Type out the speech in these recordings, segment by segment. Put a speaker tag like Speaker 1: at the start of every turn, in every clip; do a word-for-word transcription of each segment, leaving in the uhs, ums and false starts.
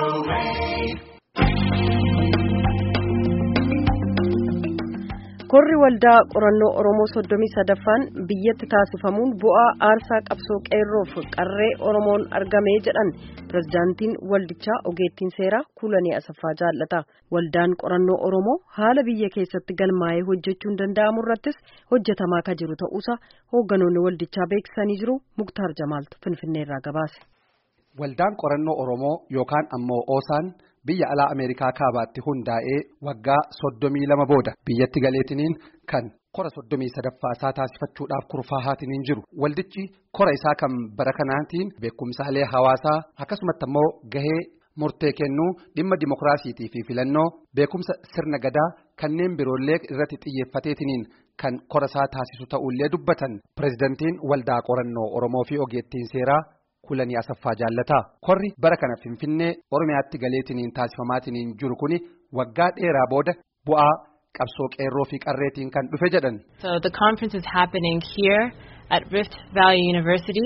Speaker 1: Korri waldaa qorannoo Oromoo soddomii sadaffaan biyyatti taasifamuun bu'aa aarsaa qabsoo qeerroof qarree Oromoon argame jedhan pirezidaantiin waldichaa ogeettiin seeraa Kuulanii Asaffaa Jaallata. Waldaan qorannoo Oromoo haala biyya keessatti galmaa'ee hojjechuun danda'amu irrattis hojjetamaa kan jiru ta'uusaa hoogganoonni waldichaa beeksisanii jiru. Muktaar Jamaaltu Finfinneerraa gabaase.
Speaker 2: Waldaan qorannoo Oromoo yookaan ammoo Oosaan biyya alaa Ameerikaa kaabaatti hundaa'ee waggaa soddomii lama booda biyyatti galeetiniin kan kora soddomii sadaffaa isaa taasifachuudhaaf kurfaa'aatiin jiru. Waldichi kora isaa kan bara kanaatiin beekumsaalee hawaasaa akkasumatti ammoo gahee murtee kennuu dhimma dimokiraasiitii fi filannoo beekumsa sirna gadaa kanneen biroollee irratti xiyyeeffateetiniin kan kora isaa taasisu ta'ullee dubbatan pirezidantiin waldaa qorannoo Oromoo fi ogeettiin seeraa Kuulanii Asaffaa Jaallataa. Korri bara kana Finfinnee Oromiyaatti galeetiniin taasifamaatiin jiru kuni waggaa dheeraa booda bu'aa qabsoo qeerroo fi qarreetiin kan dhufe jedhan.
Speaker 3: So the conference is happening here at Rift Valley University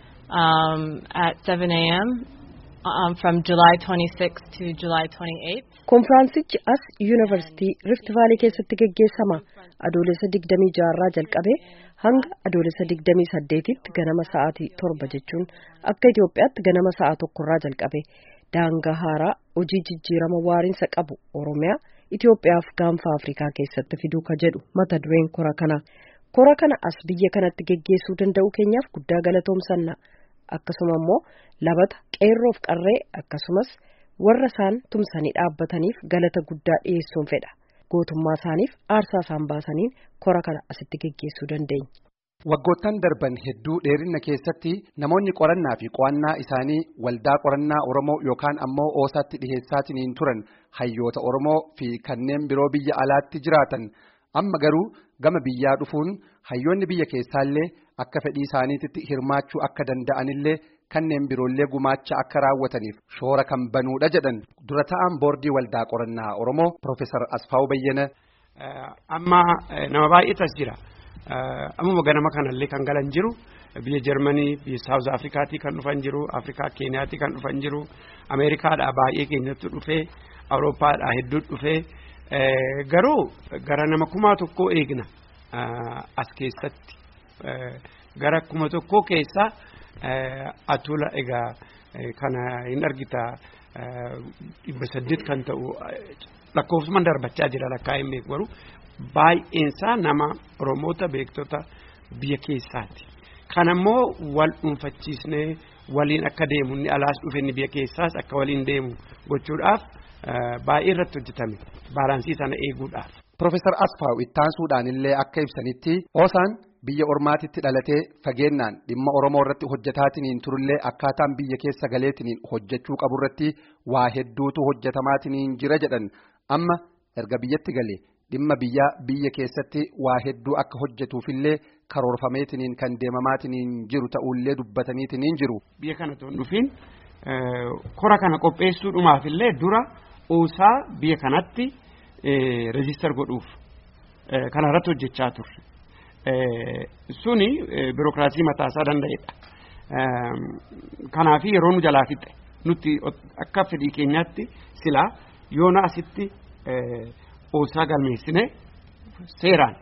Speaker 3: um, at seven a m Um, from July twenty-sixth to July twenty-eighth.
Speaker 1: Konfiraansichi as Yuunivarsiitii Rift Valley keessatti geggeessama. Adoolessa digdamii jaha jalqabee hanga adoolessa digdamii saddeetitti ganama sa'aatii torba jechuun akka Itoophiyaatti ganama sa'a tokkorraa jalqabe daangaa haaraa hojii jijjiirama waariinsa qabu Oromiyaa Itoophiyaaf gaanfa Afrikaa keessatti fiduu ka jedhu mata dureen kora kana. Kora kana as biyya kanatti geggeessuu danda'u keenyaaf guddaa galatoomsanna. Akkasuma immoo labata qeerroof qarree akkasumas warra isaan tumsanii dhaabbataniif galata guddaa dhiyeessuun fedha. Gootummaa isaaniif aarsaa isaan baasaniin kora kana asitti geggeessuu dandeenya.
Speaker 2: Waggoottan darban hedduu dheerina keessatti namoonni qorannaa fi qo'annaa isaanii waldaa qorannaa Oromoo yookaan ammoo Oosaatti dhiheessaatiin turan hayyoota Oromoo fi kanneen biroo biyya alaatti jiraatan amma garuu gama biyyaa dhufuun hayyoonni biyya keessaallee akka fedhii isaaniitti hirmaachuu akka danda'anillee kanneen biroollee gumaacha akka raawwataniif shoora kan banuudha jedhan dura ta'an boordii waldaa qorannaa Oromoo Profeesar Asfaaw Bayyana.
Speaker 4: Amma nama baay'eetas jira. Amma ganama kanallee kan galan jiru biyya Jarmanii, biyya Saawuz Afrikaatii kan dhufan jiru, Afrikaa Keeniyaatii kan dhufan jiru, Ameerikaadhaa baay'ee keenyatti dhufee, Awurooppaadhaa hedduu dhufee garuu gara nama kumaa tokkoo eegna as keessatti. Gara kuma tokko keessa atula egaa kana hin argita dhibba saddeet kan ta'u lakkoofsumaan darbachaa jira lakkaa'in beeku garuu baay'eensaa nama Oromoota beektota biyya keessaati. Kanammoo wal dhuunfachiisnee waliin akka deemu inni alaas dhufe inni biyya keessaas akka waliin deemu gochuudhaaf baay'ee irratti hojjetame baalaansii sana eeguudhaaf.
Speaker 2: Profeesar Asfaaw ittaansuudhaan illee akka ibsanitti Oosaan biyya ormaatitti dhalatee fageennaan dhimma Oromoo irratti hojjetaatiin turullee akkaataan biyya keessa galeetiin hojjechuu qabu irratti waa hedduutu hojjetamaatiin jira jedhan amma erga biyyatti galee dhimma biyyaa biyya keessatti waa hedduu akka hojjetuufillee karoorfameetiin kan deemamaatiin jiru ta'ullee dubbataniitiin jiru.
Speaker 4: Biyya kana toon dhufiin kora kana qopheessuudhumaafillee dura Oosaa biyya kanatti reejistar godhuuf kana irratti hojjechaa turre. Suni birookiraasii mataasaa danda'edha. Kanaaf yeroo nu jalaa fixe nuti akka fedhii keenyaatti silaa yoona asitti Oosaa galmeessine seeraan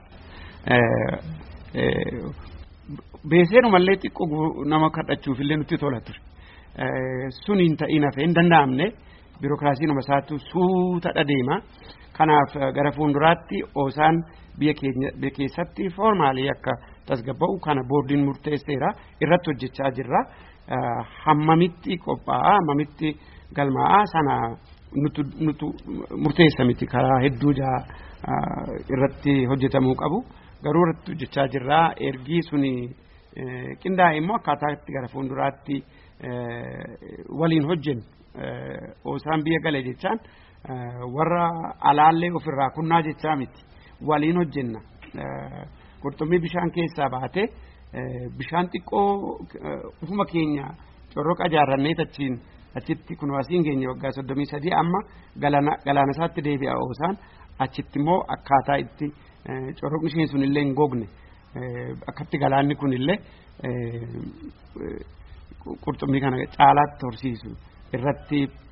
Speaker 4: beeseenumallee xiqqoo nama kadhachuufillee nutti tola ture. Suni hin ta'in hafee hin danda'amne birookiraasii nama isaatu suuta deema. Kanaaf gara fuulduraatti Oosaan biyya keenya biyya keessatti foormaalii akka tasgabba'u kana boordiin murteesseera irratti hojjechaa jirra. Hammamitti qophaa'a hammamitti galmaa'a sana nutu nutu murteessa miti karaa hedduu jaa irratti hojjetamuu qabu garuu irratti hojjechaa jirra. Ergii suni qindaa'e immoo akkaataatti gara fuulduraatti waliin hojjennu Oosaan biyya galee jechaan warra alaallee ofirraa kunnaa jechaa miti waliin hojjenna. Qurxummii bishaan keessaa baatee bishaan xiqqoo ufuma keenya corroqa ijaarrannee tachiin achitti kunuwaasiin keenya waggaa soddomii sadii amma galaana isaatti deebi'a Oosaan achitti immoo akkaataa itti corroqni isheen sunillee hin gogne akkatti galaanni kunillee qurxummii kana caalaatti horsiisu irratti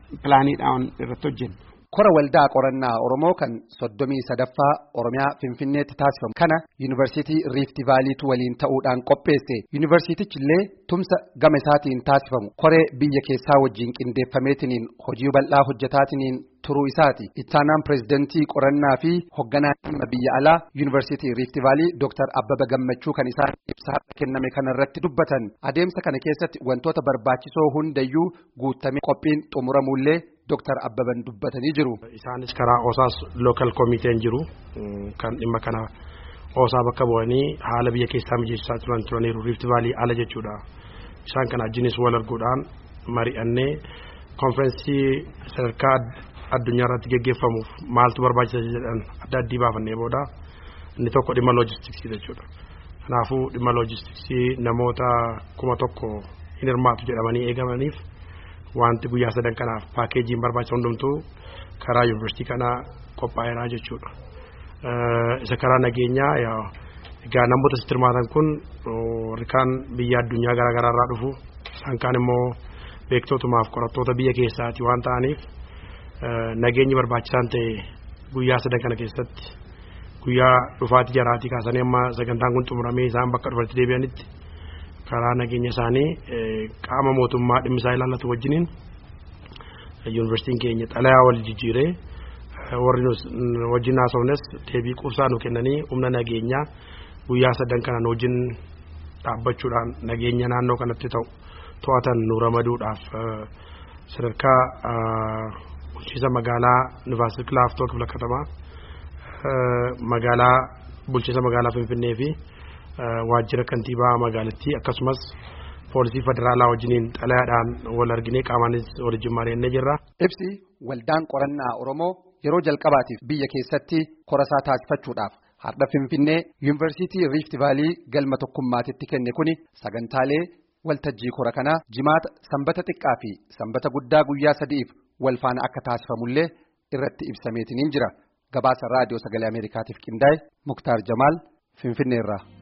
Speaker 4: pilaaniidhaan irratti hojjennu.
Speaker 2: Kora waldaa qorannaa Oromoo kan soddomii sadaffaa Oromiyaa Finfinneetti taasifamu kana Yuunivarsiitii Rift Vaaliitu waliin ta'uudhaan qopheesse. Yuunivarsiitichi illee tumsa gama isaatiin taasifamu koree biyya keessaa wajjin qindeeffameetiniin hojii bal'aa hojjetaatiniin turuu isaati. Ittaanaan pireezidantii qorannaa fi hoogganaa dhimma biyya alaa Yuunivarsiitii Rift Vaalii Dooktar Abbaba Gammachuu kan isaan ibsa kenname kanarratti dubbatan. Adeemsa kana keessatti wantoota barbaachisoo hundayyuu guutamee qophiin xumuramullee Dooktar Abbaban dubbatanii jiru.
Speaker 5: Isaanis karaa Osaas lookal komiteen jiru kan dhimma kana Osaa bakka bu'anii haala biyya keessaa mijeessaa turan turaniiru Rift Vaalii ala jechuudha. Isaan kana wajjinis wal arguudhaan mari'annee konferensii sadarkaa addunyaa irratti geggeeffamuuf maaltu barbaachisa jedhan adda addii baafannee booda inni tokko dhimma loojistiksii jechuudha. Kanaafuu dhimma loojistiksii namoota kuma tokko hin hirmaatu jedhamanii eegamaniif wanti guyyaa sadan kanaaf paakeejiin barbaachisu hundumtuu karaa yuunivarsiitii kanaa qophaa'eera jechuudha. Isa karaa nageenyaa egaa namoota asitti hirmaatan kun warreen biyya addunyaa garaagaraa irraa dhufu isaan kaan immoo beektootumaaf qorattoota biyya keessaati waan ta'aniif nageenyi barbaachisaan ta'e guyyaa sadan kana keessatti guyyaa dhufaatii jaraatii kaasanii amma sagantaan kun xumuramee isaan bakka dhufanitti deebi'anitti karaa nageenya isaanii qaama mootummaa dhimmi isaa ilaallatu wajjiniin yuunivarsiitiin keenya xalayaa wal jijjiiree warri wajjin haasofnes deebii quubsaa nu kennanii humna nageenyaa guyyaa sadan kana wajjin dhaabbachuudhaan nageenya naannoo kanatti ta'u to'atan nu ramaduudhaaf sadarkaa bulchiinsa magaalaa Nivaas Kilaaftoo Kifla Katamaa magaalaa bulchiinsa magaalaa Finfinnee fi waajjira kantiibaa magaalattii akkasumas poolisii federaalaa wajjiniin xalayaadhaan wal arginee qaamaanis waliin mari'annee jirra.
Speaker 2: Ibsi waldaan qorannaa Oromoo yeroo jalqabaatiif biyya keessatti korasaa taasifachuudhaaf har'a Finfinnee Yuunivarsiitii Rift Vaalii galma tokkummaatitti kenne kuni sagantaalee waltajjii kora kanaa jimaata sanbata xiqqaa fi sanbata guddaa guyyaa sadiif wal faana akka taasifamullee irratti ibsameetiniin jira. Gabaasa raadiyoo sagalee Ameerikaatiif qindaa'e Muktaar Jamaal Finfinneerraa.